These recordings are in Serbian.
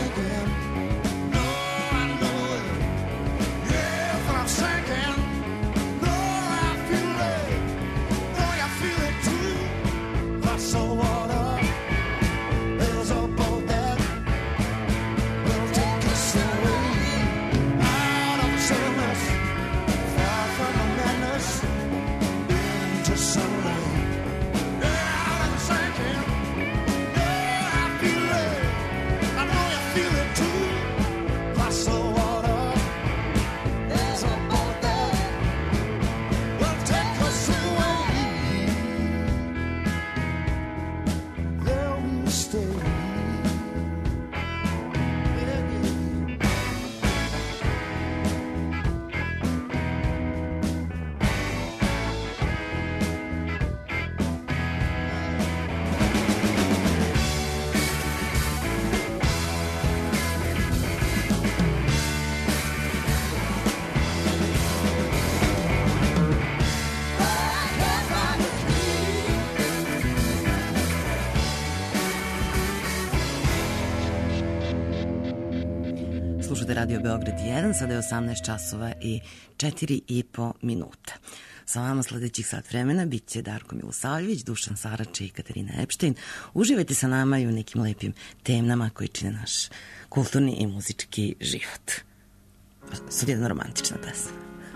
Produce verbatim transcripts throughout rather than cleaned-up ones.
sinking. No, I know it. Yeah, but I'm sinking. No, I feel it. No, you feel it too. Like salt water. There's a boat that will take us away out of stillness, far from the madness, into sunlight. Yeah, I'm sinking. Yeah, I feel it. I know you feel it too. Like salt water. There's a boat that will take us away. There we'll stay. Slušate Radio Beograd jedan, sada je osamnaest časova i četiri i po minuta. Sa vama sledećih sat vremena bit će Darko Milosavljević, Dušan Sarač i Katarina Epštajn. Uživajte sa nama i u nekim lepim temama koji čine naš kulturni i muzički život. Sad jedna romantična pesma.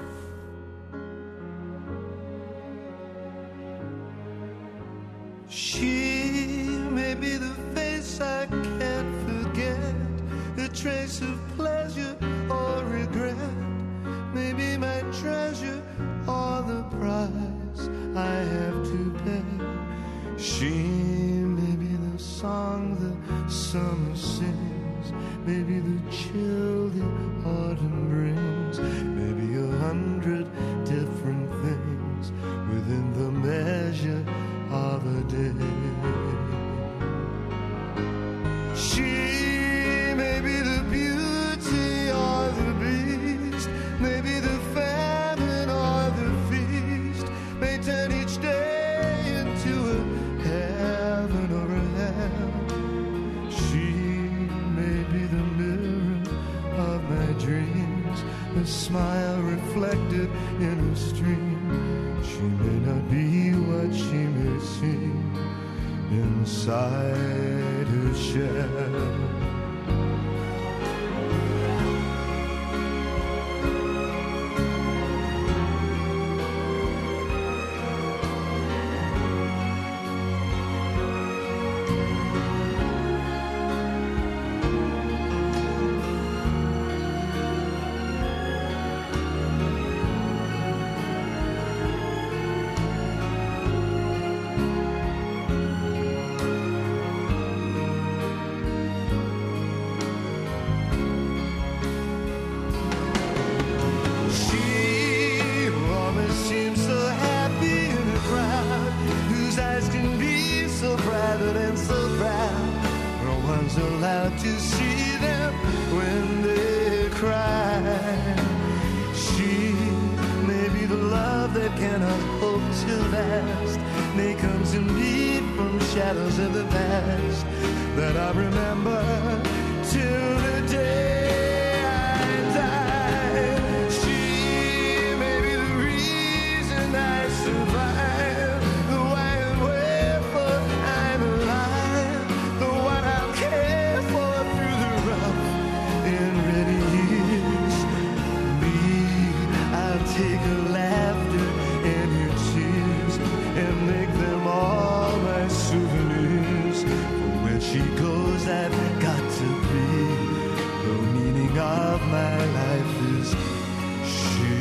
She may be the face I can't forget, a trace of pleasure or regret, maybe my treasure or the price I have to pay. She may be the song the summer sings, maybe the chill the autumn brings, maybe a hundred different things within the measure of a day. She may be the beauty or the beast, maybe the famine or the feast, may turn each day into a heaven or a hell. She may be the mirror of my dreams, a smile reflected in a stream. She may not be what she may seem inside her shell. Allowed to see them when they cry. She may be the love that cannot hope to last, may come to me from shadows of the past that I remember till the day I die. She may be the reason I survive, the why and wherefore I'm alive, the one I'll care for through the rough and ready years. Me, I'll take her laughter and her tears and make them all my souvenirs. For where she goes, I've got to be. The meaning of my life is she.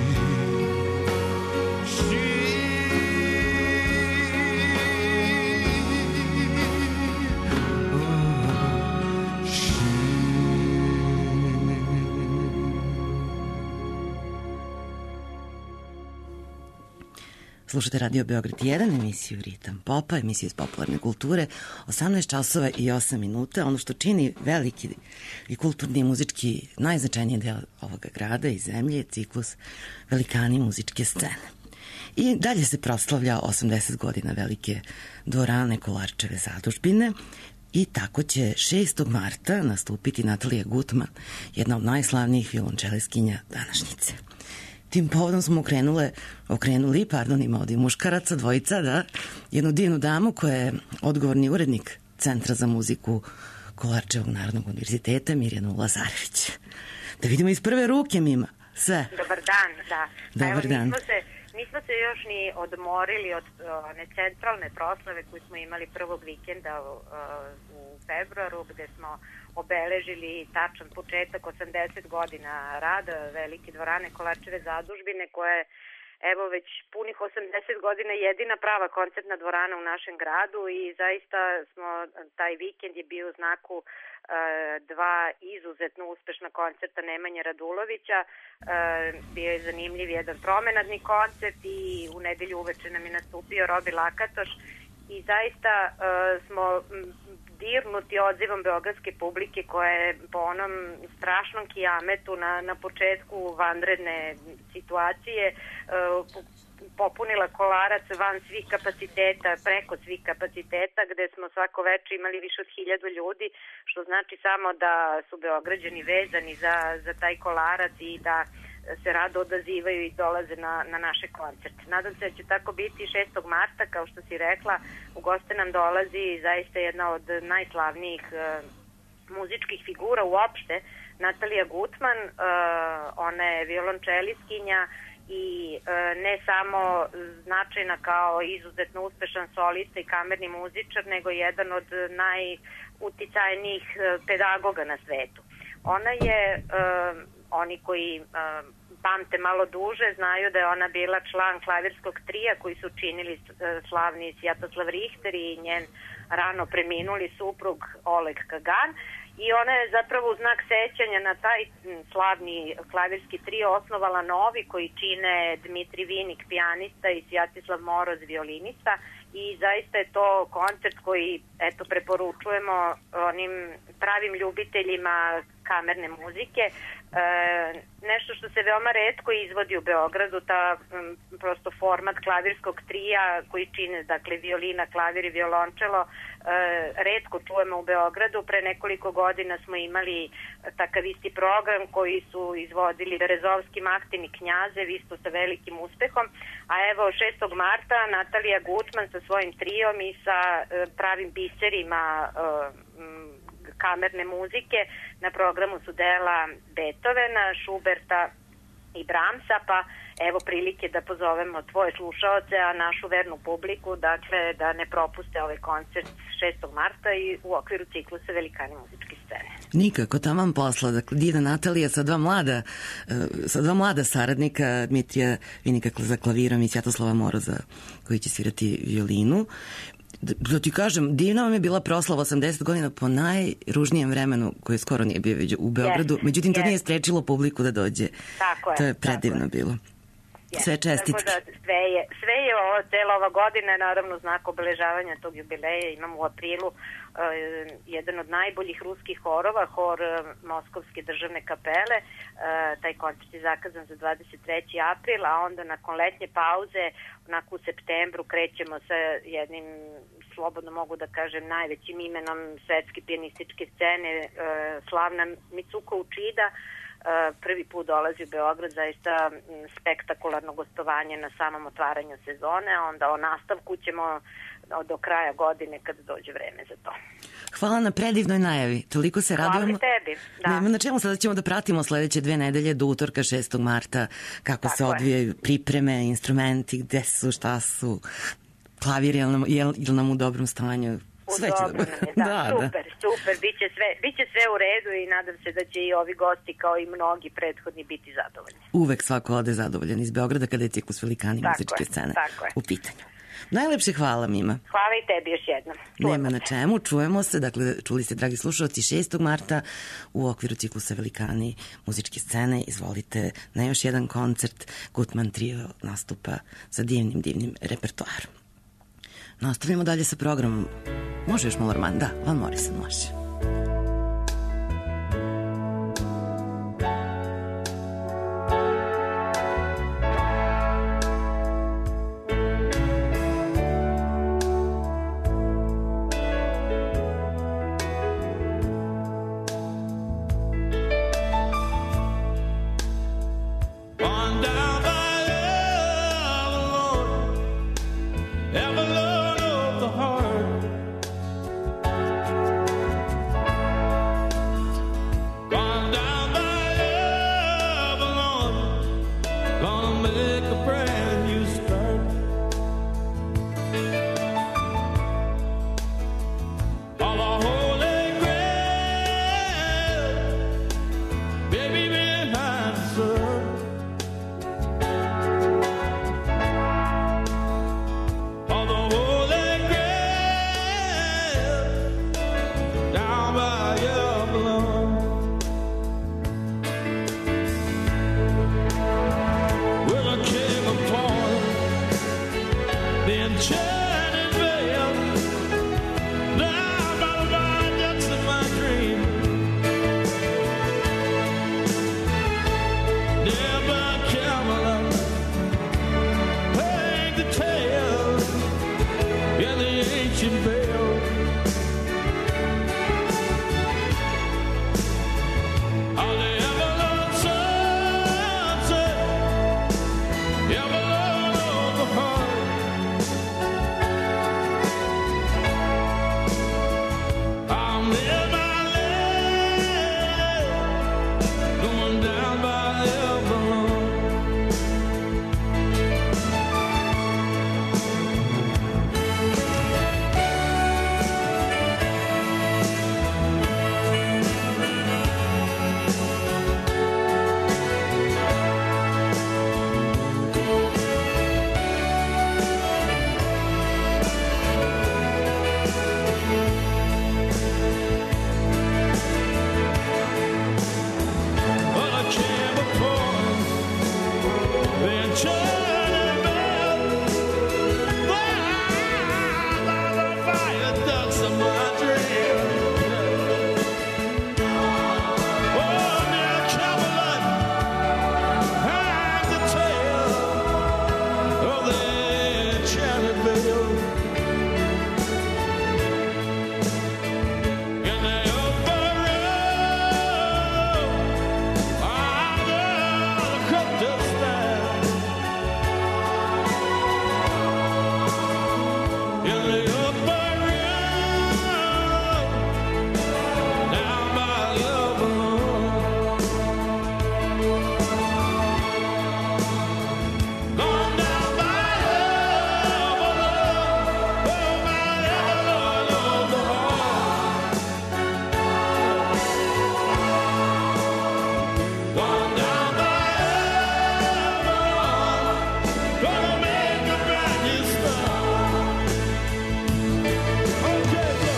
She. Slušate Radio Beograd jedan, emisiju Ritam Popa, emisiju iz popularne kulture, osamnaest časova i osam minuta. Ono što čini veliki i kulturni i muzički najznačajniji deo ovoga grada i zemlje je ciklus Velikani muzičke scene. I dalje se proslavlja osamdeset godina velike dvorane Kolarčeve zadužbine. I tako će šestog marta nastupiti Natalija Gutman, jedna od najslavnijih violončeleskinja današnjice. Tim povodom smo okrenule, okrenuli, pardon, ima ovdje muškaraca, dvojica, da, jednu divnu damu koja je odgovorni urednik Centra za muziku Kolarčevog Narodnog univerziteta, Mirjanu Lazarević. Da vidimo iz prve ruke, Mima, sve. Dobar dan, da. Dobar Evo, dan. Nismo se, nismo se još ni odmorili od one centralne proslave koju smo imali prvog vikenda u, u februaru, gde smo obeležili tačan početak osamdeset godina rada velike dvorane Kolarčeve zadužbine, koja je evo već punih osamdeset godina jedina prava koncertna dvorana u našem gradu i zaista smo, taj vikend je bio u znaku uh, dva izuzetno uspešna koncerta Nemanje Radulovića. Uh, bio je zanimljiv jedan promenadni koncert i u nedelju uveče nam je nastupio Robi Lakatoš i zaista uh, smo dirnuti odzivom beogradske publike koja je po onom strašnom kijametu na, na početku vanredne situacije uh, popunila Kolarac van svih kapaciteta, preko svih kapaciteta, gde smo svako veče imali više od hiljadu ljudi, što znači samo da su Beograđani vezani za, za taj Kolarac i da se rado odazivaju i dolaze na, na naše koncerte. Nadam se da će tako biti šestog marta, kao što si rekla, u goste nam dolazi zaista jedna od najslavnijih uh, muzičkih figura uopšte, Natalija Gutman. Uh, ona je violončeliskinja i uh, ne samo značajna kao izuzetno uspešan solista i kamerni muzičar, nego jedan od najuticajnijih uh, pedagoga na svetu. Ona je, uh, oni koji uh, pamte malo duže, znaju da je ona bila član klavirskog trija koji su činili uh, slavni Sjatoslav Rihter i njen rano preminuli suprug Oleg Kagan. I ona je zapravo u znak sećanja na taj slavni klavirski trio osnovala novi koji čine Dmitri Vinik, pijanista, i Sjatislav Moroz, violinista. I zaista je to koncert koji, eto, preporučujemo onim pravim ljubiteljima kamerne muzike. E, nešto što se veoma retko izvodi u Beogradu, ta m, prosto format klavirskog trija koji čine, dakle, violina, klavir i violončelo, e, retko čujemo u Beogradu. Pre nekoliko godina smo imali takav isti program koji su izvodili Berezovski, Maktin i Knjazev, isto sa velikim uspehom. A evo, šestog marta Natalija Gutman sa svojim trijom i sa e, pravim biserima e, m, kamerne muzike. Na programu su dela Beethovena, Schuberta i Brahmsa, pa evo prilike da pozovemo tvoje slušaoce, a našu vernu publiku, dakle, da ne propuste ovaj koncert šestog marta i u okviru ciklusa Velikani muzičke scene. Nikako, taman posla. Dakle, divna Natalija sa dva mlada, sa dva mlada saradnika, Dmitrija Vinika za klavirom i Sjatoslava Moroza koji će svirati violinu. Da ti kažem, divna vam je bila proslava osamdeset godina po najružnijem vremenu koje skoro nije bio u Beogradu, yes, međutim to yes. nije sprečilo publiku da dođe. Tako je. To je predivno je. bilo. Yes. Sve čestitke. Da, sve je, sve je ovo, cela ova godina, naravno znak obeležavanja tog jubileja. Imamo u aprilu uh, jedan od najboljih ruskih horova, hor uh, Moskovske državne kapele. Uh, taj koncert je zakazan za dvadeset treći april, a onda nakon letnje pauze, onako u septembru, krećemo sa jednim, slobodno mogu da kažem, najvećim imenom svetske pijanističke scene, uh, slavna Mitsuko Uchida. Uh, prvi put dolazi u Beograd, zaista spektakularno gostovanje na samom otvaranju sezone, a onda o nastavku ćemo do kraja godine kad dođe vreme za to. Hvala na predivnoj najavi, toliko se radujemo. Hvala tebi, da. Nema na čemu, sada ćemo da pratimo sledeće dve nedelje do utorka šestog marta kako Tako se odvijaju je. pripreme, instrumenti, gde su, šta su, klavir je li nam, je li nam u dobrom stanju. Sve će da, da, da, super, da. super, biće sve, biće sve u redu i nadam se da će i ovi gosti kao i mnogi prethodni biti zadovoljni. Uvek svako ode zadovoljan iz Beograda kada je ciklus Velikani muzičke scene u pitanju. Najlepše hvala, Mima. Hvala i tebi još jednom. Čujemo Nema se. na čemu, čujemo se, dakle čuli ste, dragi slušalci, šestog marta u okviru ciklusa Velikani muzičke scene. Izvolite na još jedan koncert. Gutman trio nastupa sa divnim, divnim repertoarom. Nastavljamo dalje sa programom. Može još malo roman? Da, Van Morrison može. On down by Avalon, gonna make a brand new start. On the Holy Grail, baby behind the sun. On the Holy Grail, down by Avalon. Well, I came upon the enchanted veil, down by the viaducts of my dream. Down by Camelot, hang the tale in the ancient veil. On the Avalon sunset, Avalon of the heart. I'm in my land, going down by Avalon. Well, I came upon the enchanted veil, down by the viaducts of my dream. Oh, near Camelot, hang the tale of the enchanted veil. In the upper room, under the cryptic stand. In the upper room, down by Avalon. Gone down by Avalon, oh, my Avalon of the heart. Gone down by Avalon, gonna make a brand new start. Okay, go.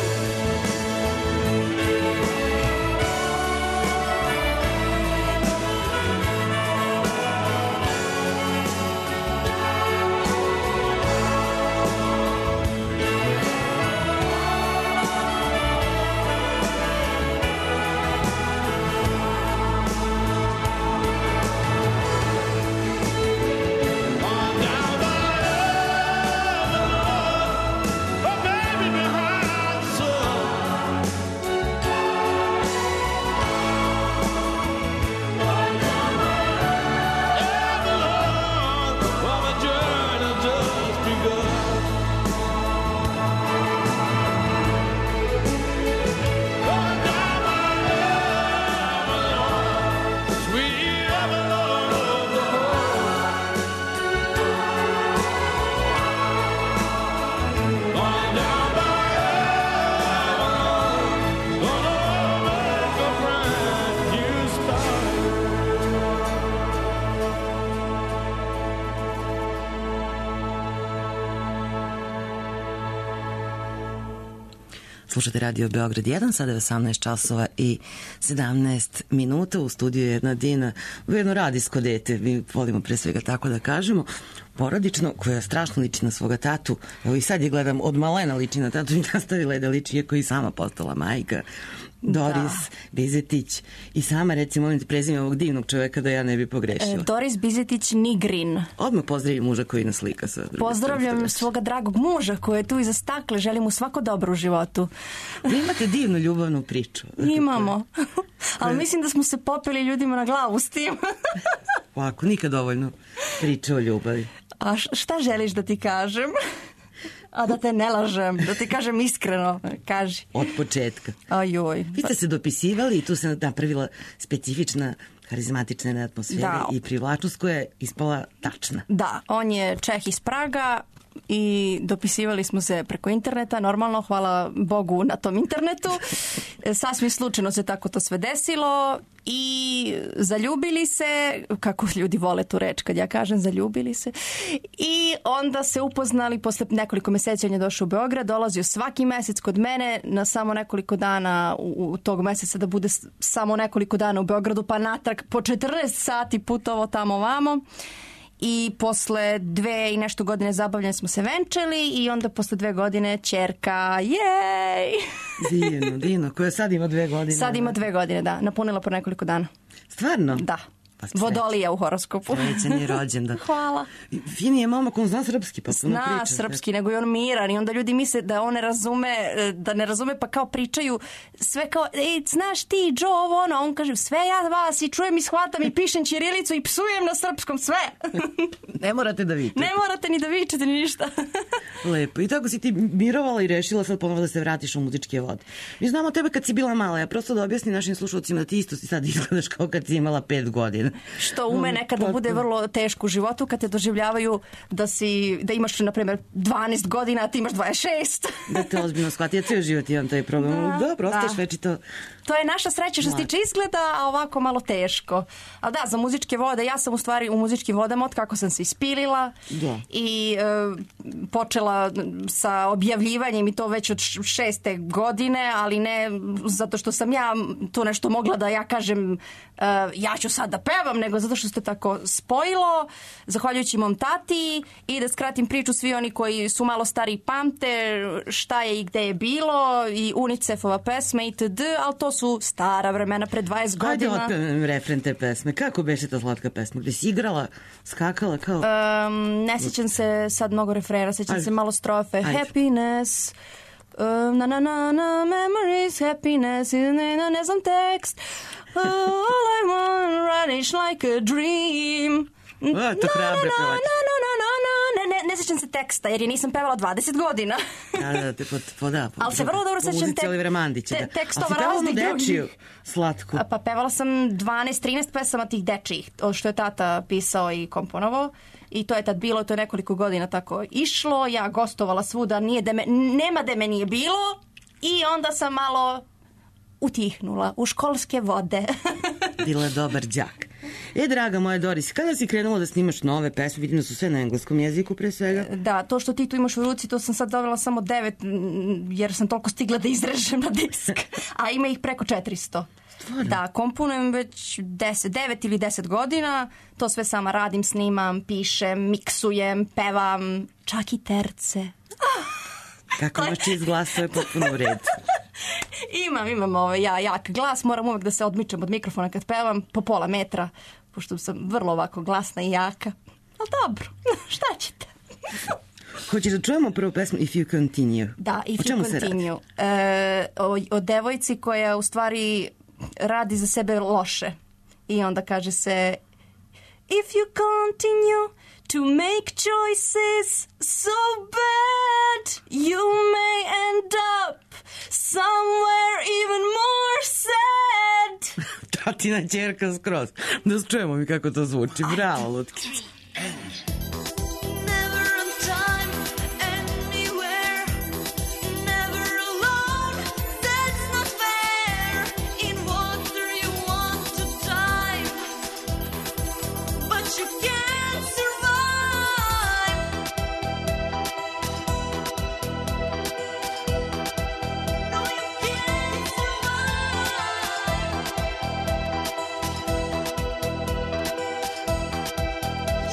On down by Avalon, oh, baby behind the sun. Avalon, well, my journey just begun. On down by Avalon, sweet Avalon of the heart. On down by Avalon, gonna make a brand new start. Slušate Radio Beograd jedan, sada je osamnaest časova i sedamnaest minuta. U studiju je jedna Dina, jedno radijsko dete, mi volimo pre svega tako da kažemo, porodično, koja strašno liči na svoga tatu. Evo i sad je gledam, od malena liči na tatu i nastavila je da liči, iako i sama postala majka. Doris da. Bizetić i sama recimo molim te prezime ovog divnog čoveka da ja ne bi pogrešila. E, Doris Bizetić Nigrin. Odmah pozdravim muža koji nas slika sa druge. Pozdravljam svoga dragog muža koji je tu iza stakle. Želim mu svako dobro u životu. Vi imate divnu ljubavnu priču. Imamo. Ali mislim da smo se popeli ljudima na glavu s tim. Ovako, nikad dovoljno priča o ljubavi. A šta želiš da ti kažem? A da te ne lažem, da ti kažem iskreno. kaži. Od početka. Ajoj. Vi ste se dopisivali i tu se napravila specifična harizmatična atmosfera Da. i privlačnost koja je ispala tačna. Da, on je Čeh iz Praga i dopisivali smo se preko interneta, normalno, hvala Bogu na tom internetu. Sasvim slučajno se tako to sve desilo i zaljubili se, kako ljudi vole tu reč kad ja kažem zaljubili se, i onda se upoznali posle nekoliko meseci. On je došao u Beograd, dolazio svaki mesec kod mene na samo nekoliko dana u, u tog meseca da bude s- samo nekoliko dana u Beogradu, pa natrag po četrnaest sati putovo tamo vamo. I posle dve i nešto godine zabavljanja smo se venčali i onda posle dve godine ćerka, jej! Divno, divno. Koja sad ima dve godine. Sad ima dve godine, da. Napunila po nekoliko dana. Stvarno? Da. Pa sreća. Vodolija u horoskopu. Srećan je rođendan. Hvala. Fin je momak, on zna srpski, pa puno Zna priča. srpski, nego i on miran i onda ljudi misle da on ne razume, da ne razume, pa kao pričaju sve kao, ej, znaš ti, Joe, ovo ono, a on kaže, sve ja vas i čujem i shvatam i pišem ćirilicu i psujem na srpskom, sve. Ne morate da vičete. Ne morate ni da vičete ni ništa. Lepo. I tako si ti mirovala i rešila sad ponovo da se vratiš u muzičke vode. Mi znamo tebe kad si bila mala. Ja prosto da objasnim našim slušalcima da ti isto si sad izgledaš kao kad si imala pet godina. Što ume nekada bude vrlo teško u životu kad te doživljavaju da si, da imaš, na primjer, dvanaest godina, a ti imaš dvadeset šest. Da te ozbiljno shvati. Ja cijel život imam taj problem. Da, Dobro, ostaješ da. večito. To je naša sreća što se tiče izgleda, a ovako malo teško. Ali da, za muzičke vode, ja sam u stvari u muzičkim vodama od kako sam se ispilila Da. i e, počela sa objavljivanjem i to već od š- šeste godine, ali ne zato što sam ja tu nešto mogla da ja kažem e, ja ću sad da pevam, nego zato što se tako spojilo, zahvaljujući mom tati. I da skratim priču, svi oni koji su malo stariji pamte šta je i gde je bilo i UNICEF-ova pesma itd., ali to su stara vremena pre dvadeset Ajde, godina. otpevam refren te pesme. Kako beše ta slatka pesma? Gde si igrala, skakala kao... Um, ne sjećam se sad mnogo refrena, sjećam Ajde. se malo strofe. Ajde. Happiness, um, na na na na, memories, happiness, ne, ne, ne znam tekst. Uh, all I want, radish like a dream. A, to hrabre na, pevač. na, na, na, na, na. Ne, ne, ne sjećam se teksta, jer je nisam pevala dvadeset godina. Da, da, te pod, pod, da, pod, Ali se vrlo dobro po sećam muzici tek- Olivera Mandića, te- da. tekstova A si pevala raznih onu dečiju drugih. slatku. Pa pevala sam dvanaest trinaest pesama tih dečijih, o što je tata pisao i komponovao. I to je tad bilo, to je nekoliko godina tako išlo. Ja gostovala svuda, nije da me, nema da me nije bilo. I onda sam malo utihnula u školske vode. Bila je dobar đak. E, draga moja Doris, kada si krenula da snimaš nove pesme? Vidim da su sve na engleskom jeziku pre svega. Da, to što ti tu imaš u ruci, to sam sad dovela samo devet, m, jer sam toliko stigla da izrežem na disk. A ima ih preko četiristo. Da, komponujem već deset, devet ili deset godina. To sve sama radim, snimam, pišem, miksujem, pevam, čak i terce. Kako imaš čist glas, to je potpuno u redu. Imam, imam ovaj, ja, jak glas, moram uvek da se odmičem od mikrofona kad pevam po pola metra, pošto sam vrlo ovako glasna i jaka. Ali dobro, šta ćete? Hoćeš da čujemo prvu pesmu If You Continue? Da, If O čemu You se radi? Continue. E, o, o devojci koja u stvari radi za sebe loše. I onda kaže se If you continue to make choices so bad, you may end up somewhere even more sad. Tatina ćerka skroz. Da čujemo mi kako to zvuči. Bravo, Lutkica. Never on time, anywhere. Never alone, that's not fair. In water you want to dive, but you can't survive. No, you can't survive.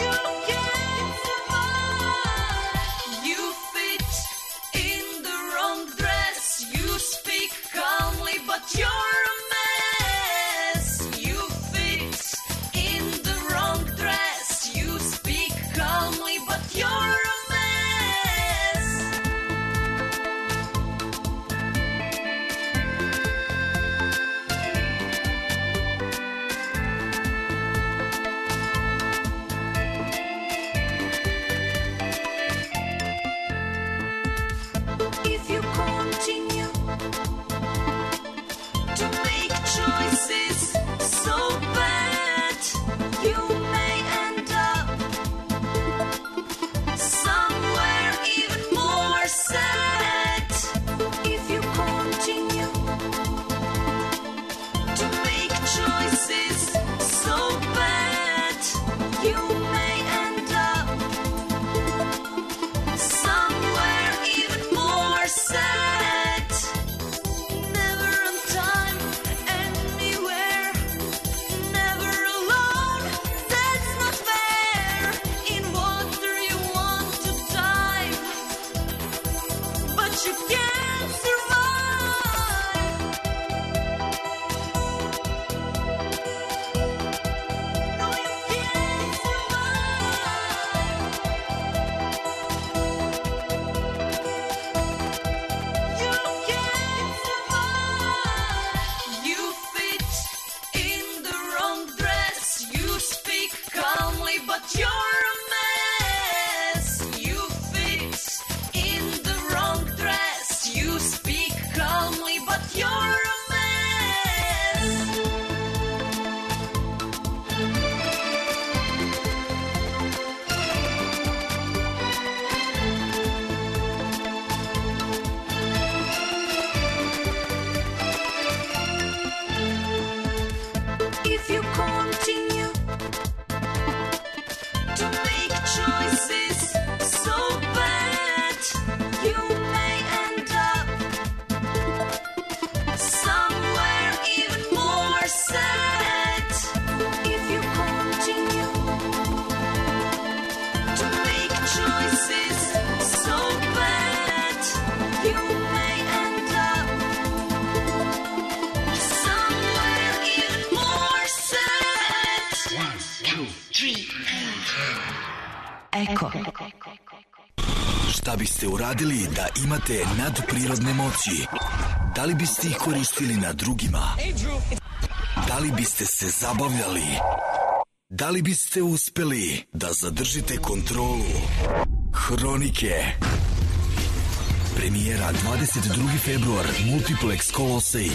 Eko. Šta biste uradili da imate nadprirodne moći? Da li biste ih koristili na drugima? Da li biste se zabavljali? Da li biste uspeli da zadržite kontrolu? Hronike. Premijera dvadeset drugi februar, Multiplex Kolosej.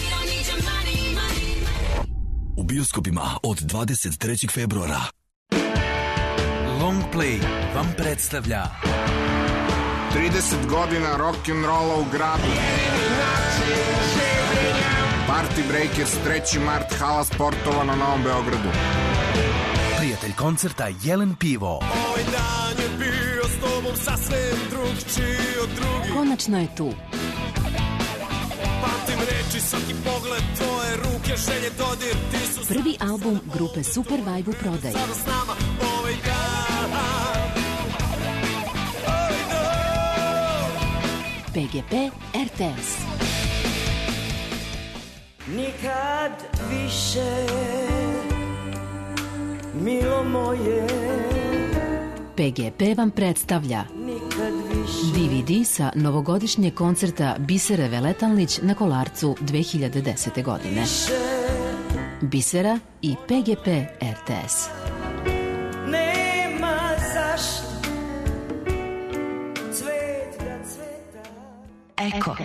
U bioskopima od dvadeset trećeg februara. Longplay vam predstavlja trideset godina rock'n'rolla u gradu. Party Breakers treći mart, hala sportova na Novom Beogradu. prijatelj koncerta Jelen Pivo. Ovaj dan je bio s tobom sasvim drugčiji od drugih. Konačno je tu. Pamtim reči, svaki pogled, tvoje ruke, želje, dodir, ti su Prvi album grupe Super Vibe u prodaji. sada s nama ovaj dan. P G P R T S. Nikad više, milo moje, P G P vam predstavlja nikad više. D V D sa novogodišnjeg koncerta Bisere Veletalnić na Kolarcu dve hiljade desete godine. Bisera i P G P R T S. Nema zašto cvet da cveta. Eko.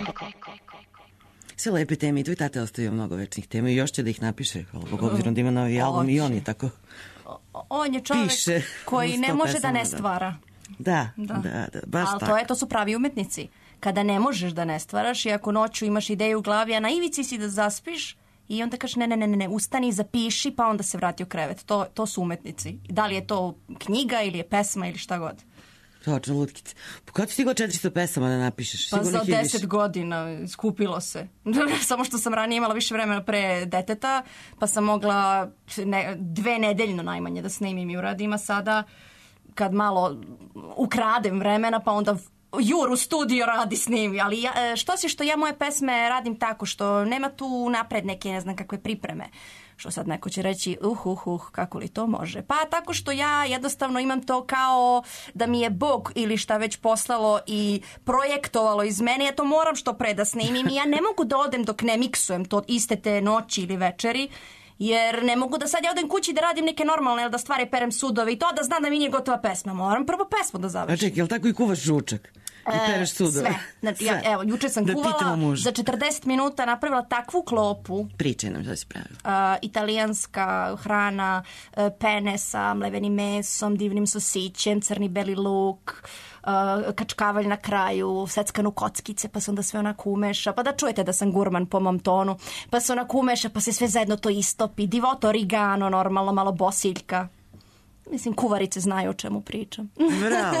Sve lepe teme i tvoj tate ostavio mnogo večnih tema i još će da ih napiše, hvala Bogu, obzirom da ima novi album i on je tako On je čovjek piše. koji ne sto može da pesama, ne stvara. Da, da, da, da baš Ali tako. to je, to su pravi umetnici. Kada ne možeš da ne stvaraš i ako noću imaš ideju u glavi, a na ivici si da zaspiš i onda kažeš ne, ne, ne, ne, ne, ustani, zapiši, pa onda se vrati u krevet. To, to su umetnici. Da li je to knjiga ili je pesma ili šta god. Točno, lutkice. Pa kada ti stigla četiristo pesama da napišeš? Pa Sigurno za ih je više. deset godina skupilo se. Samo što sam ranije imala više vremena pre deteta, pa sam mogla ne, dve nedeljno najmanje da snimim i uradim, a sada kad malo ukradem vremena, pa onda jur u studio radi snimi. Ali ja, što si što ja moje pesme radim tako što nema tu napred neke ne znam kakve pripreme. Što sad neko će reći, uh, uh, uh, kako li to može? Pa tako što ja jednostavno imam to kao da mi je Bog ili šta već poslalo i projektovalo iz mene, ja to moram što pre da snimim i ja ne mogu da odem dok ne miksujem to iste te noći ili večeri, jer ne mogu da sad ja odem kući da radim neke normalne, ili da stvari perem sudove i to da znam da mi nije gotova pesma. Moram prvo pesmu da A završim. čekaj, jel tako i kuvaš žučak? I pereš sudove? Sve. Znači, ja, evo, juče sam Da pitamo kuvala, muža. za četrdeset minuta napravila takvu klopu. Pričaj nam šta si pravila. Uh, italijanska hrana, uh, pene sa mlevenim mesom, divnim sosićem, crni beli luk, uh, kačkavalj na kraju, seckanu kockice, pa se onda sve onako umeša, pa da čujete da sam gurman po mom tonu, pa se onako umeša, pa se sve zajedno to istopi, divoto origano, normalno, malo bosiljka. Mislim, kuvarice znaju o čemu pričam. Bravo.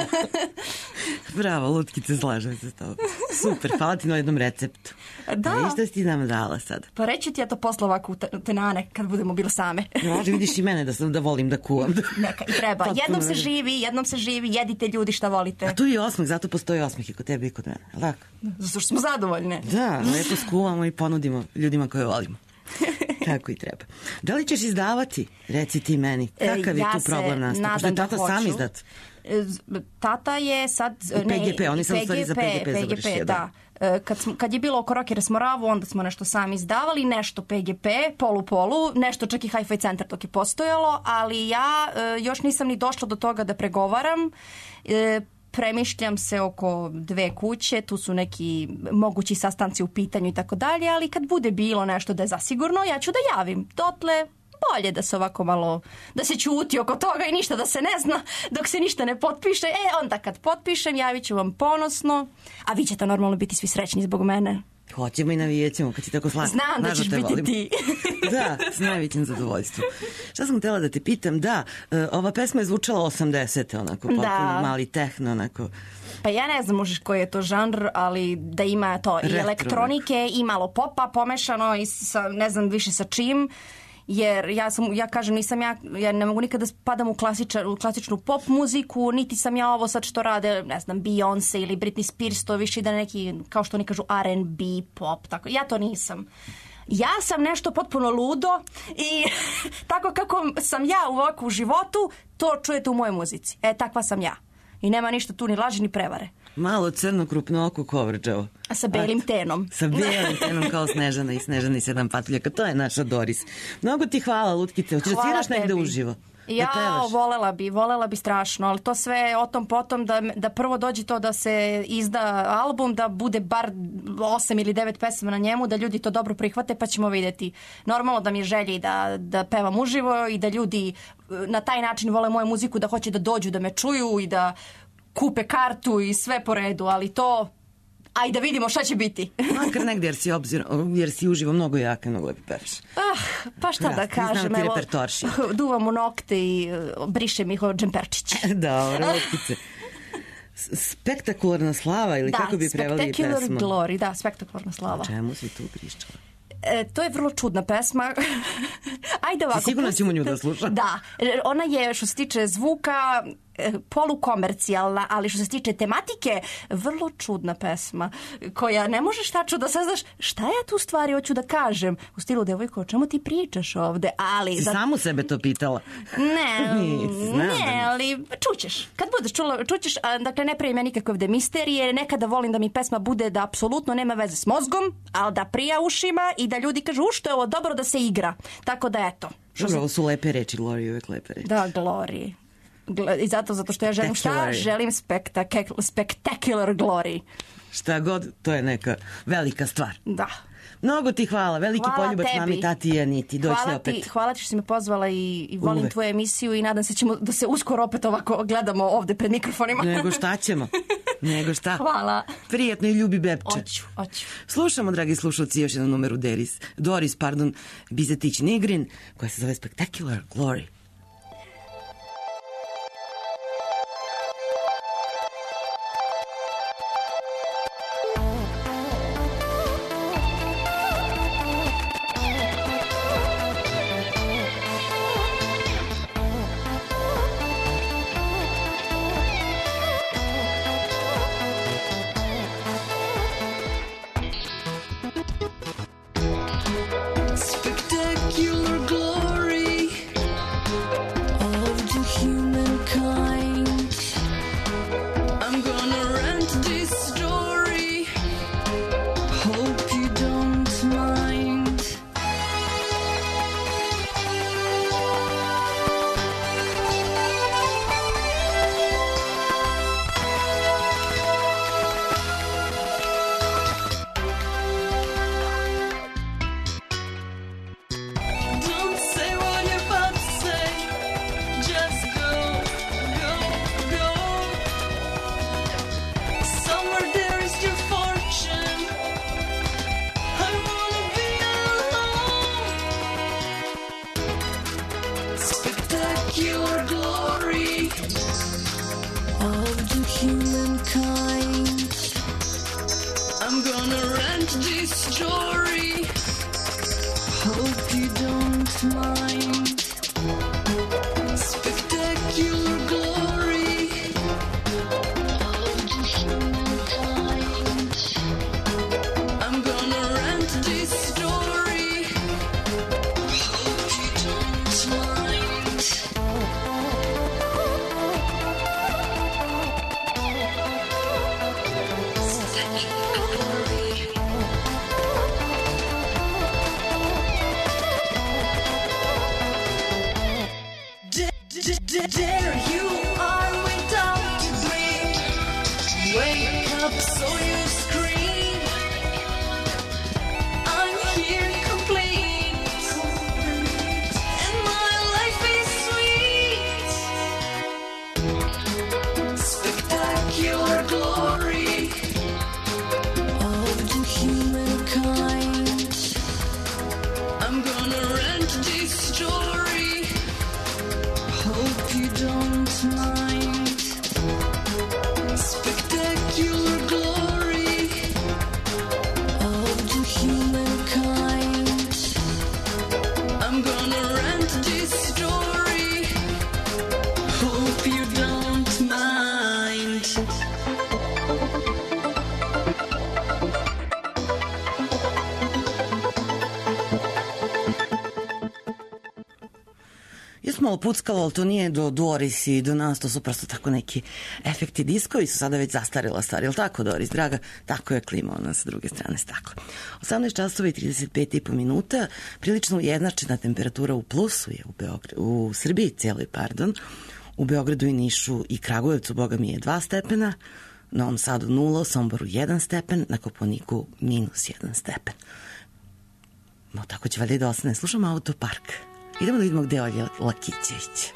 Bravo, lutkice, slažem se s tobom. Super, hvala ti na jednom receptu. Da. A šta si ti nam dala sad? Pa reći ti ja to posle ovako u te- tenane, kad budemo bile same. Može, vidiš i mene da, sam, da volim da kuvam. Neka, i treba. Potpuno Jednom se verujem. živi, jednom se živi, jedite ljudi šta volite. A tu je osmeh, zato postoji osmeh i kod tebe i kod mene. Jel tako? Zato što smo zadovoljne. Da, lepo skuvamo i ponudimo ljudima koje volimo. Tako i treba. Da li ćeš izdavati? Reci ti meni. Kakav je Ja tu se problem nastao? nadam Pošto je da tata sam hoću. izdat. E, z- Tata je sad... I P G P, oni su u stvari za P G P završio, da. E, Kad, smo, kad je bilo oko Rockere Smoravu, onda smo nešto sami izdavali, nešto P G P, polu-polu, nešto čak i Hi-Fi centar dok je postojalo, ali ja e, još nisam ni došla do toga da pregovaram. E, Premišljam se oko dve kuće, tu su neki mogući sastanci u pitanju i tako dalje, ali kad bude bilo nešto da je zasigurno, ja ću da javim. Dotle bolje da se ovako malo, da se ćuti oko toga i ništa da se ne zna dok se ništa ne potpiše. E, onda kad potpišem, javit ću vam ponosno, a vi ćete normalno biti svi srećni zbog mene. Hoćemo i navijet ćemo kad si tako slatko. Znam da Znaš ćeš te biti volim. ti. Da, s najvećim zadovoljstvom. Šta sam htjela da te pitam? Da, e, ova pesma je zvučala osamdesete, onako, potpuno Da. mali tehno, onako. Pa ja ne znam možeš koji je to žanr, ali da ima to i Retro, elektronike i malo popa pomešano i sa, ne znam više sa čim. Jer ja sam, ja kažem, nisam ja, ja ne mogu nikada padam u, klasiča, u klasičnu pop muziku, niti sam ja ovo sad što rade, ne znam, Beyoncé ili Britney Spears, to više da neki, kao što oni kažu, R and B, pop, tako. Ja to nisam. ja sam nešto potpuno ludo i tako kako sam ja ovako u životu, to čujete u mojoj muzici. E, takva sam ja. I nema ništa tu ni laži ni prevare. Malo crno krupno oko Kovrđevo. A sa belim tenom. Sa belim tenom kao Snežana i Snežana i sedam patuljaka. To je naša Doris. Mnogo ti hvala, Lutkice. Hoćeš da sviraš negde uživo? Ja, da volela bi, volela bi strašno, ali to sve o tom potom da, da prvo dođe to da se izda album, da bude bar osam ili devet pesama na njemu, da ljudi to dobro prihvate, pa ćemo vidjeti. Normalno da mi je želji da, da pevam uživo i da ljudi na taj način vole moju muziku, da hoće da dođu, da me čuju i da kupe kartu i sve po redu, ali to... Ajde da vidimo šta će biti. Makar negdje jer si, obzir, jer si uživo mnogo jaka, mnogo lepi pevaš. Ah, pa šta da kažem, evo, duvam u nokte i brišem ih od džemperčić. Dobro, Lutkice. Spektakularna slava ili da, kako bi prevali pesmu? Da, Spectacular Glory, da, spektakularna slava. O čemu si tu pričala? E, to je vrlo čudna pesma. Ajde ovako. Sigurno ćemo nju da slušam. Da, ona je što se tiče zvuka polukomercijalna, ali što se tiče tematike, vrlo čudna pesma, koja ne možeš tačno da saznaš šta ja tu stvari hoću da kažem. U stilu, devojko, o čemu ti pričaš ovde? Ali, si za... samu sebe to pitala? Ne, ne, ali čućeš. Kad budeš čula, čućeš, dakle, ne pravim ja nikakve ovde misterije, nekada volim da mi pesma bude da apsolutno nema veze s mozgom, ali da prija ušima i da ljudi kažu, u što je ovo dobro da se igra. Tako da, eto. Dobro, ovo su lepe reči, Glory, uvek lepe reči. Da, Glory. I zato, zato što ja želim šta? Želim spektak- spectacular glory. Šta god, to je neka velika stvar. Da. Mnogo ti hvala, veliki hvala poljubac tebi. Mami, tati i Aniti. Doći hvala opet. Ti, hvala ti što si me pozvala i, i volim Uvek. tvoju emisiju i nadam se ćemo da se uskoro opet ovako gledamo ovde pred mikrofonima. Nego šta ćemo? Nego šta? Hvala. Prijetno i ljubi bebče. Oću, oću. Slušamo, dragi slušalci, još jednu numeru Doris, Doris, pardon, Bizetić Nigrin, koja se zove Spectacular Glory. Spectacular glory of the humankind. I'm gonna rant this story. Hope you don't mind. Don't say what you're about to say. Just go, go, go. Somewhere there is your fortune. I wanna be alone. Spectacular glory of the humankind. I'm gonna rant this story. Hope you don't mind. Spectacular glory of the humankind. I'm gonna rant this story. Hope you don't mind. Spectacular glory. There you are without a dream. Wake up so you scream. I'm here complete, and my life is sweet. Spectacular glory of the humankind. I'm gonna rant this story. Hope you don't Jesmo malo puckalo, ali to nije do Doris i do nas, to su prosto tako neki efekti. Diskovi su sada već zastarila stvar, je li tako, Doris, draga? Tako je klima ona sa druge strane stakla. osamnaest časova i trideset pet i po minuta, prilično ujednačena temperatura u plusu je u, Beograd, u Srbiji cijeloj, pardon. U Beogradu i Nišu i Kragujevcu, boga mi je dva stepena, na Novom Sadu nula, u Somboru jedan stepen, na Kopaoniku minus jedan stepen. No, tako će valjda i da ostane. Slušamo Autopark. Idemo da vidimo gde je Olja Lakićević.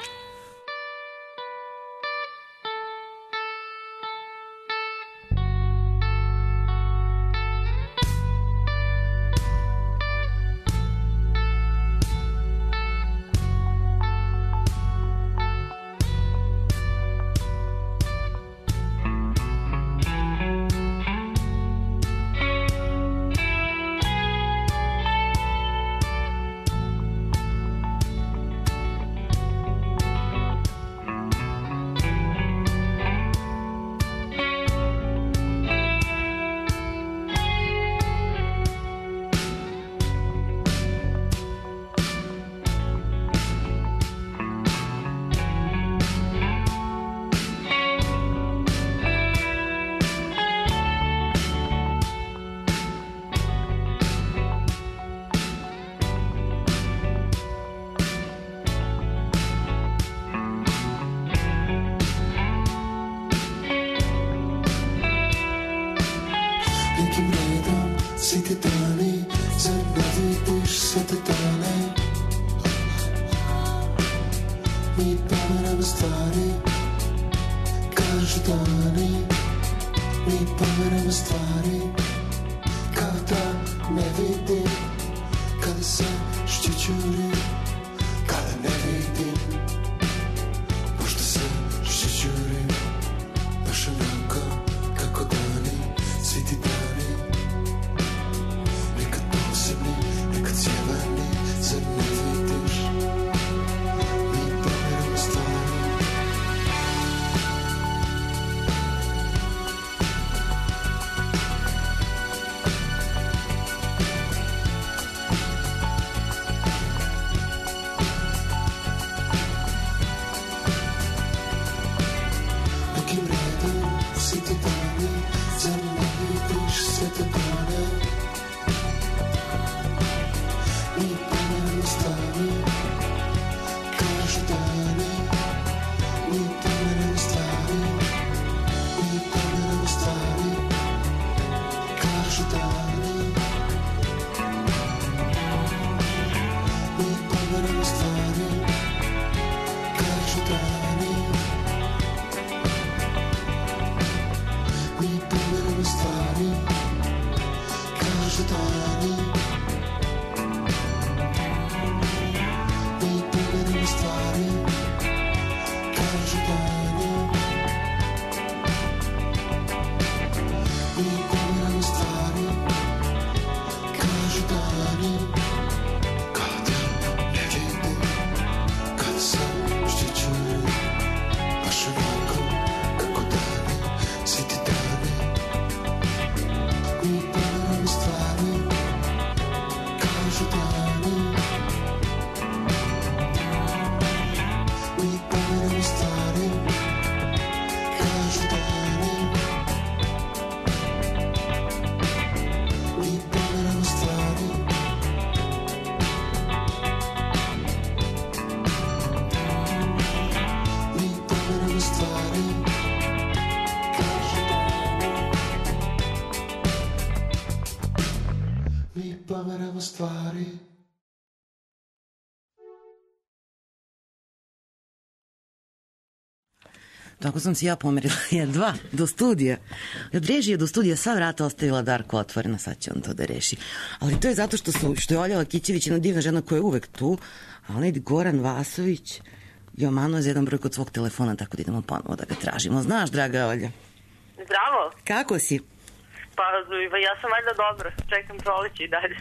Tako sam si ja pomerila jedva do studija. Od režije do studija sva vrata ostavila Darko otvorena, sad će on to da reši. Ali to je zato što, su, što je Olja Lakićević jedna divna žena koja je uvek tu, a onaj Goran Vasović je omano za jedan broj kod svog telefona, tako da idemo ponovo da ga tražimo. Znaš, draga Olja? Zdravo. Kako si? Pa ja sam valjda dobro, čekam proleće i dalje.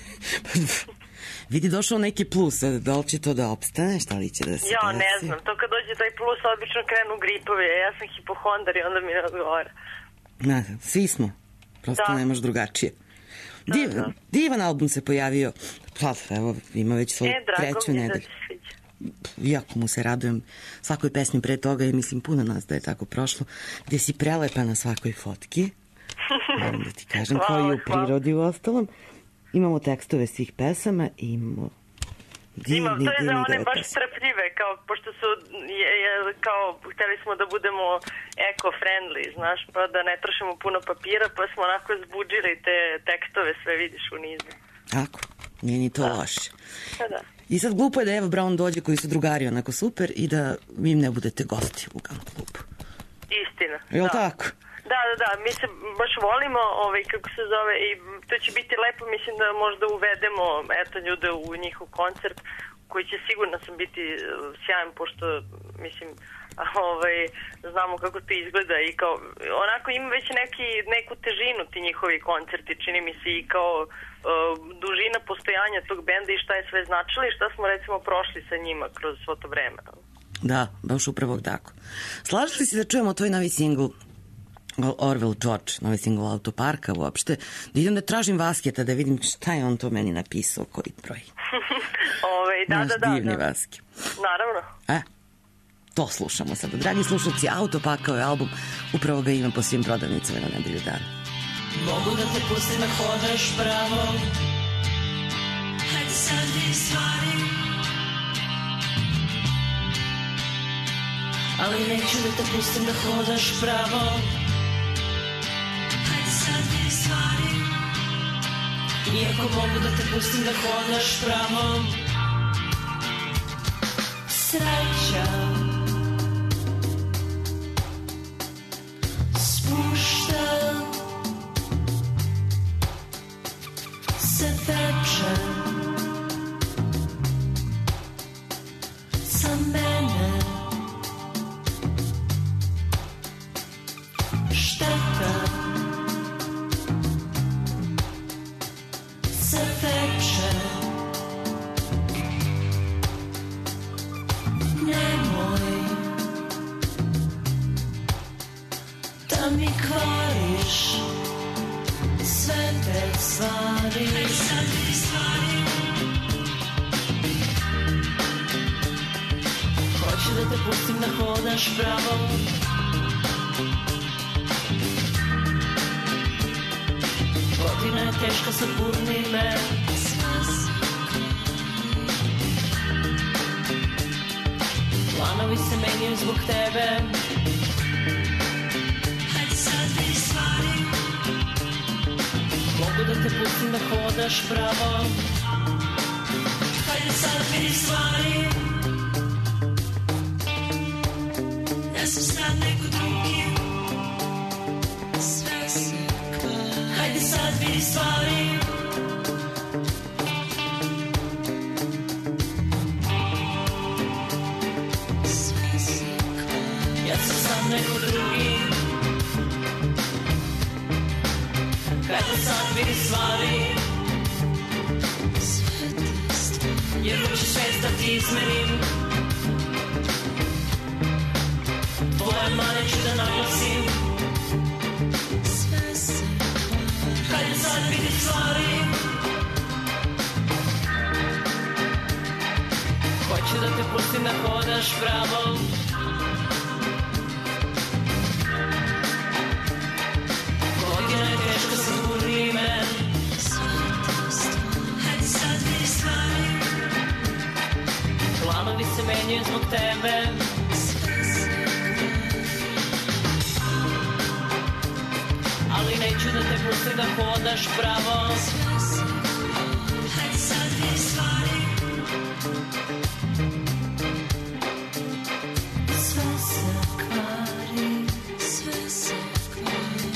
Vidi, došao neki plus, da li će to da opstane, šta li će da se Ja, desi? ne znam, to kad dođe taj plus, obično krenu gripovi, ja sam hipohondar i onda mi ne odgovara. Na, svi smo, prosto Da. nemaš drugačije. Div, Da, da. Divan album se pojavio, pa evo, ima već svoju E, drago treću mi je da nedelju. se sviđa. iako mu se radujem svakoj pesmi pre toga i mislim puno nas da je tako prošlo, gde si prelepa na svakoj fotki. Moram da ti kažem, kao i u prirodi u ostalom. Imamo tekstove svih pesama i imamo divni, Imam, to je za divni one devet baš pesama. strpljive, kao, pošto su, je, je, kao, hteli smo da budemo eco-friendly, znaš, pa da ne trošimo puno papira, pa smo onako zbuđili te tekstove, sve vidiš u nizu. Tako, nije ni to loše. Pa da. I sad glupo je da Eva Braun dođe, koji su drugari onako super, i da vi im ne budete gosti u Gun klubu. Istina. Jel da. tako? Da, da, da, mi se baš volimo, ovaj, kako se zove, i to će biti lepo, mislim da možda uvedemo, eto, ljude u njihov koncert, koji će sigurno sam biti sjajan, pošto, mislim, ovaj, znamo kako to izgleda i kao, onako ima već neki, neku težinu ti njihovi koncerti, čini mi se, i kao uh, dužina postojanja tog benda i šta je sve značilo i šta smo, recimo, prošli sa njima kroz svo to vreme. Da, baš upravo tako. Slažeš li se da čujemo tvoj novi singl Orville George, novi singl Autoparka uopšte, da idem da tražim Vasketa, da vidim šta je on to meni napisao, koji broj. Ove, da, Naš da, da, divni da. Vaske. Naravno. E, to slušamo sada. Dragi slušalci, Autoparkao je album, upravo ga imam po svim prodavnicama na nedelju dana. Mogu da te pustim da hodaš pravo. Hajde sad vidi stvari. Ali neću da te pustim da hodaš pravo. Hajde sad vidi stvari. Iako mogu da te pustim da hodaš pravo. Sreća spušta se večer za mene. Šteta se večer. Nemoj da mi kvariš sve te stvari. Hoću da te pustim da hodaš pravo. Godina je teška, sapurni me. Planovi se menjaju zbog tebe. Hajde sad vidi stvari. Mogu da te pustim da hodaš pravo. Hajde sad vidi stvari. Ja sam sad neko drugi. Sve se kvari. Hajde sad vidi stvari. Neko drugi. Kada sad vidi stvari. Jer hoću svest da ti izmerim. Tvoje mane ću da naglasim. Kada sad vidi stvari. Hoću da te pustim da hodaš pravo. Planovi se menjaju zbog tebe. Ali neću da te pustim da hodaš pravo. Hajde sad vidi stvari. Sve se kvari, sve se kvari.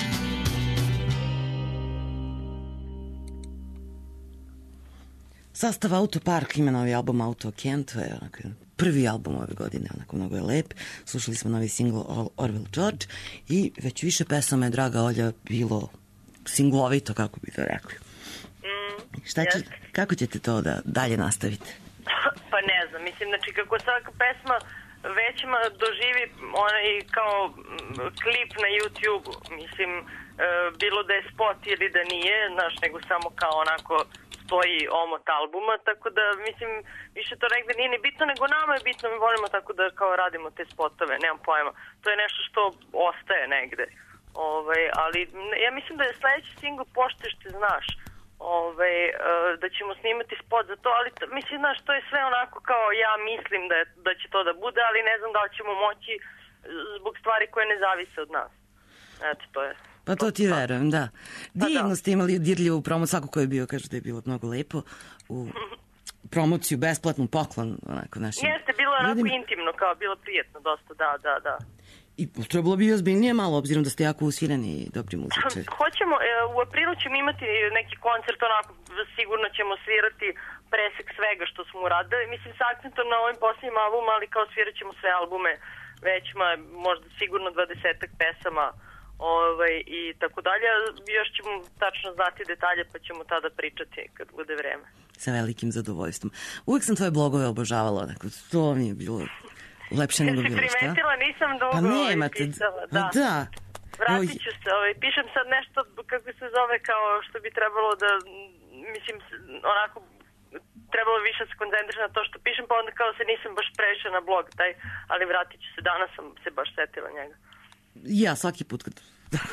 Sastav Autopark ima novi album Auto Kent, to je onako prvi album ove godine, onako mnogo je lep. Slušali smo novi singl Orville George i već više pesama je, draga Olja, bilo singlovito, kako bi to rekli. Mm, Šta će, kako ćete to da dalje nastavite? Pa ne znam, mislim, znači kako svaka pesma već ima doživi onaj kao klip na YouTube-u, mislim, e, bilo da je spot ili da nije, znaš, nego samo kao onako postoji omot albuma, tako da, mislim, više to negde nije ni bitno, nego nama je bitno, mi volimo tako da kao radimo te spotove, nemam pojma. To je nešto što ostaje negde. Ovaj, ali ja mislim da je sledeći singl Poštuješ te znaš, ovaj, da ćemo snimati spot za to, ali mislim, znaš, to je sve onako kao ja mislim da, je, da će to da bude, ali ne znam da li ćemo moći zbog stvari koje ne zavise od nas. Eto, to je. Pa to ti verujem, da. Divno ste imali dirljivu promo, svako ko je bio kaže da je bilo mnogo lepo. U promociju, besplatnu poklon, onako našim. Jeste, bilo onako ljudima. Intimno, kao bilo prijetno dosta, da, da, da. I trebalo bi ozbiljnije malo, obzirom da ste jako usvirani i dobri muzičari. Hoćemo, u aprilu ćemo imati neki koncert, onako, sigurno ćemo svirati presek svega što smo uradili. Mislim, s akcentom na ovim posljednjim albumima, ali kao svirat ćemo sve albume većima, možda sigurno dvadesetak pesama, ovaj, i tako dalje. Još ćemo tačno znati detalje, pa ćemo tada pričati kad bude vreme. Sa velikim zadovoljstvom. Uvijek sam tvoje blogove obožavala, onako, to mi je bilo lepše nego bilo, šta? Si primetila, nisam dugo pa nemate, pisala. Da. da. Vratit ću se, ovaj, pišem sad nešto, kako se zove, kao što bi trebalo da, mislim, onako, trebalo više se koncentrišati na to što pišem, pa onda kao se nisam baš prešla na blog taj, ali vratit ću se, danas sam se baš setila njega. Ja, svaki put kad...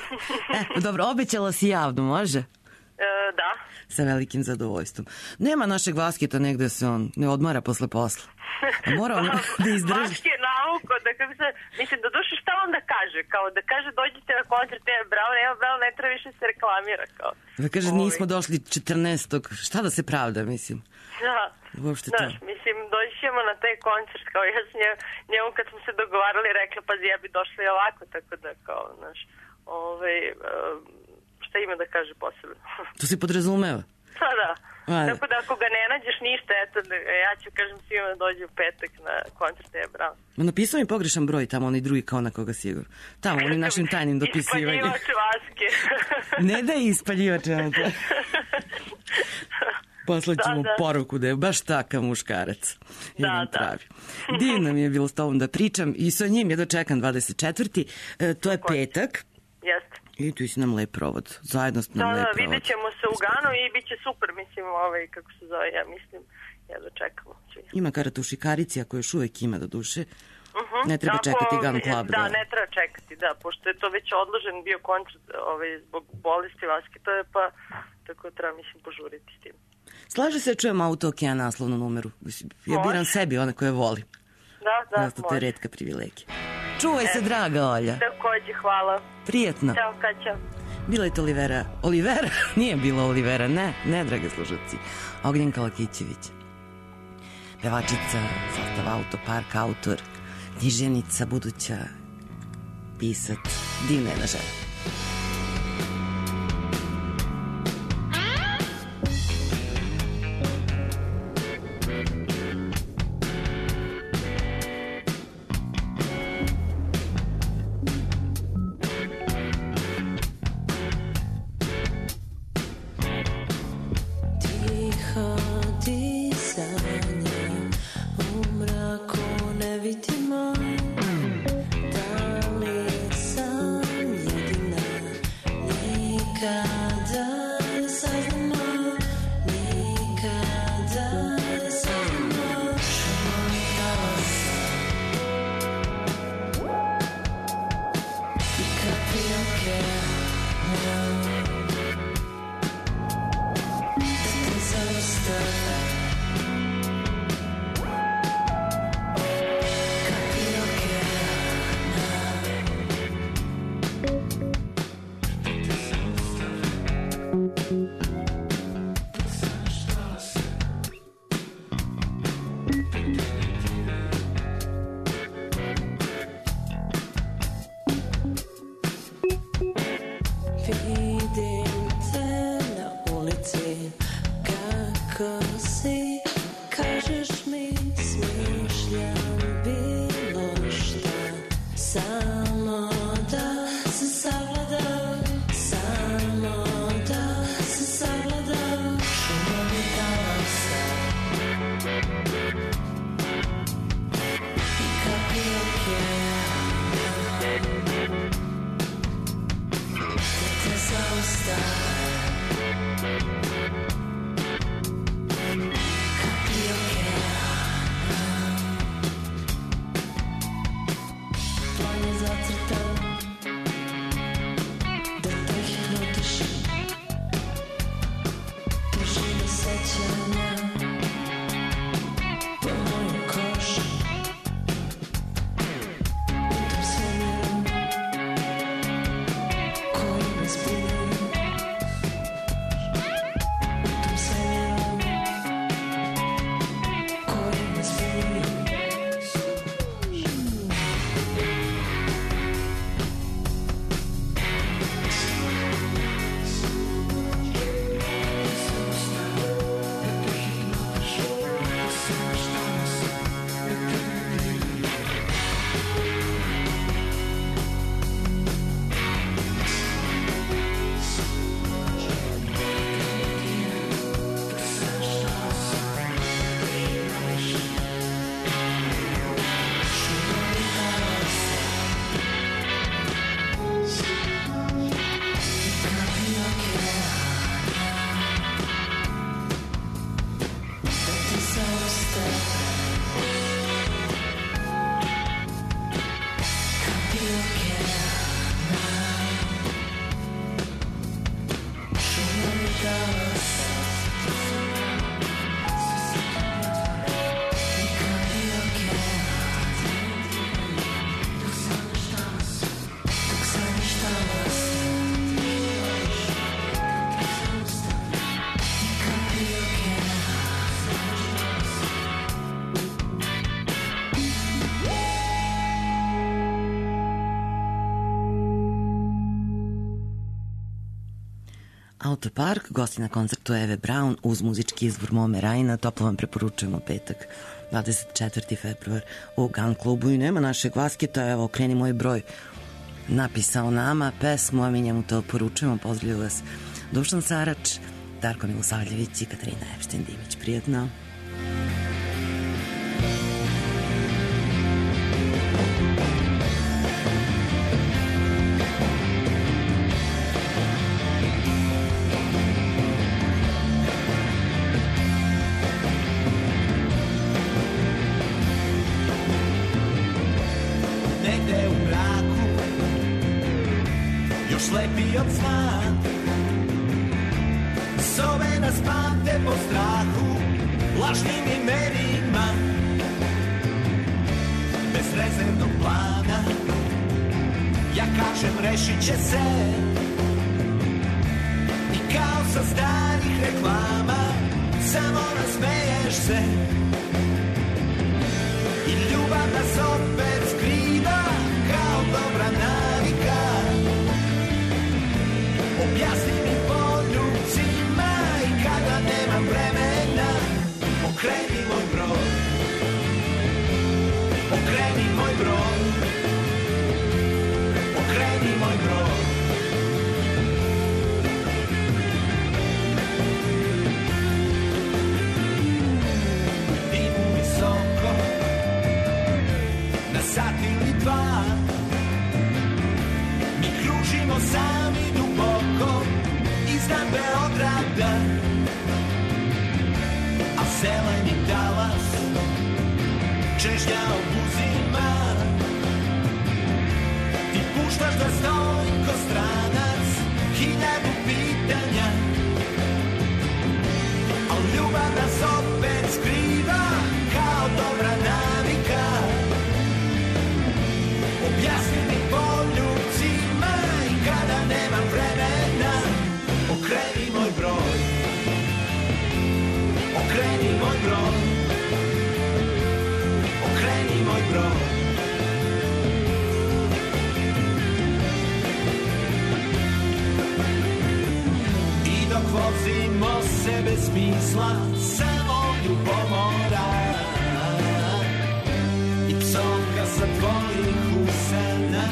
e, dobro, obećala si javno, može? E, da. Sa velikim zadovoljstvom. Nema našeg Vaskita negde se on ne odmara posle posla. Mora on da izdrži. Vaski je nauko, da kako se, mislim, da duše šta on da kaže, kao da kaže dođite na koncert, nema bravo, nema bravo, ne treba više se reklamira, kao. Da kaže nismo došli četrnaestog šta da se pravda, mislim. Da, uopšte znaš, to. mislim, doći ćemo na taj koncert, kao ja s njemu, njemu kad smo se dogovarali rekla, pa ja bi došla i ovako, tako da, kao, znaš, ovaj, šta ima da kaže posebno. To se podrazumeva? Pa da. A, tako da ako ga ne nađeš ništa, eto, ja ću kažem svima da dođe u petak na koncert, je bravo. Napisao mi pogrešan broj tamo, onaj drugi kao na koga sigurno. Tamo, onim našim tajnim dopisivanjem. Ispaljivač Vaske. Ne da je ispaljivač, ono to. Poslaćemo da, da. poruku da je baš takav muškarac. Da, da. Pravi. Divno mi je bilo s tobom da pričam i sa njim je dočekam dvadeset četvrti E, to je petak. Jeste. I tu si nam lep provod. Zajedno s nam da, lep da, provod. Vidjet ćemo se u Ganu i bit će super, mislim, ovaj, kako se zove, ja mislim, ja dočekamo. Ima karata u Šikarici, ako još uvek ima do duše. Uh-huh. Ne treba Ako, čekati Gun Club. Da, da, ne treba čekati, da, pošto je to već odložen bio koncert ovaj, zbog bolesti Vaskitove, pa tako treba, mislim, požuriti s tim. Slaže se, čujem Auto Okean naslovnu numeru. Ja biram sebi one koje volim. Da, da, Zato to je retka privilegija. Čuvaj e, se, draga Olja. Takođe, hvala. Prijetno. Ćao, Kaća. Bila je to Olivera. Olivera? Nije bila Olivera, ne, ne, drage slušalci. Ognjenka Lakićević. Pevačica, sastav Autopark, autor, književnica, buduća, pisac, divna jedna žena. Kad Autopark, gosti na koncertu Eve Braun uz muzički izbor Mome Rajna, toplo vam preporučujemo petak, dvadeset četvrti februar u Gun klubu. I nema našeg Vasketa, evo, Okreni moj broj, napisao nama pesmu, a mi njemu to poručujemo. Pozdravljaju vas Dušan Sarač, Darko Milosavljević i Katarina Epšten-Dimić. Prijatno. Negde u mraku, još lepiji od sna, zove nas pamte po strahu, lažnim imenima, bez rezervnog plana. Ja kažem rešit će se, i kao sa starih reklama, samo nasmeješ se, i ljubav nas opet skriva, kao dobra navika. Objasni mi poljubcima, i kada nemam vremena, okreni moj broj, okreni moj broj, okreni moj broj. Divu visoko, na sat ili dva, mi kružimo sami duboko iznad Beograda, a zeleni talas čežnja obuzima. Ti puštaš da stojim ko stranac, hiljadu pitanja, al ljubav nas opet skriva, kao dobra navika. Objasni mi poljubcima, i kada nemam vremena, okreni moj broj, okreni moj broj, okreni moj broj. I dok vozimo se bez smisla, samo ljubomora i psovka sa tvojih usana.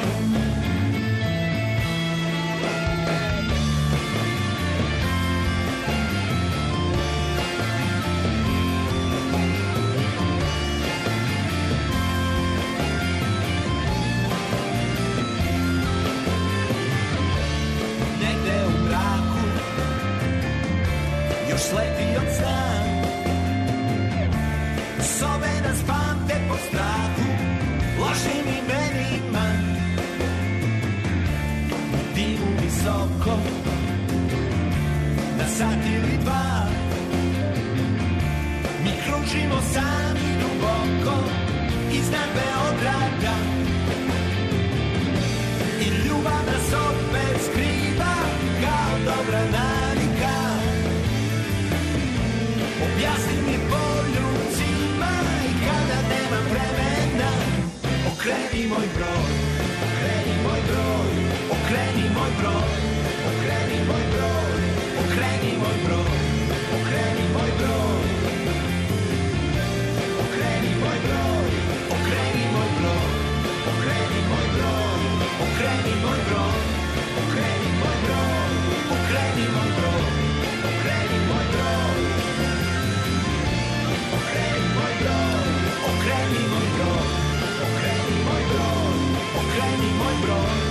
Negde u mraku, još slepi od sna, sobe nas pamte po strahu, lažnim imenima. U divu visoko, na sat ili dva, mi kružimo sami duboko iznad Beograda, i ljubav nas opet skriva, kao dobra navika. Objasni mi poljubcima, i kada nemam vremena, okreni moj broj, okreni moj broj, okreni moj broj, okreni moj broj, okreni moj broj, okreni moj broj, okreni moj broj, okreni moj broj, okreni moj broj, okreni moj broj, okreni moj broj, okreni moj broj, okreni moj broj, okreni moj broj, okreni moj broj, okreni moj broj, okreni moj broj.